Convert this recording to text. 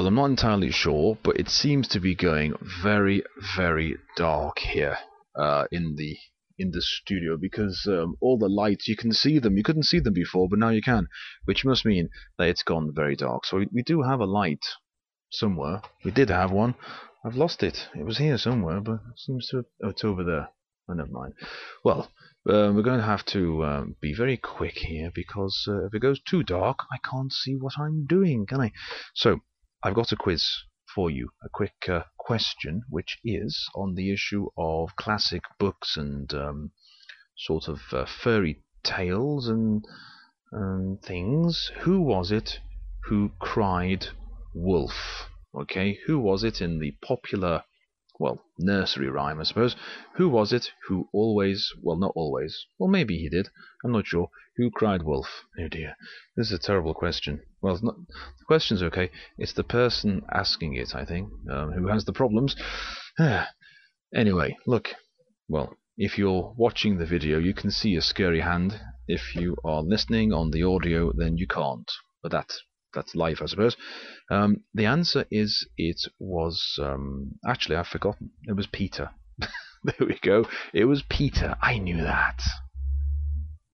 Well, I'm not entirely sure, but it seems to be going very, very dark here in the studio, because all the lights, you can see them. You couldn't see them before, but now you can, which must mean that it's gone very dark. So we do have a light somewhere. We did have one. I've lost it. It was here somewhere, but it seems to... Oh, it's over there. Oh, never mind. Well, we're going to have to be very quick here, because if it goes too dark, I can't see what I'm doing, can I? So, I've got a quiz for you, a quick question, which is on the issue of classic books and sort of fairy tales and things. Who was it who cried wolf? Okay, who was it in the popular, well, nursery rhyme, I suppose? Who was it who always, well, not always, well, maybe he did, I'm not sure, who cried wolf? Oh dear, this is a terrible question. Well, it's not, the question's okay, it's the person asking it, I think, who has the problems. Anyway, look, well, if you're watching the video, you can see a scary hand. If you are listening on the audio, then you can't, but that's life, I suppose. The answer is, it was... actually, I've forgotten. It was Peter. There we go. It was Peter. I knew that.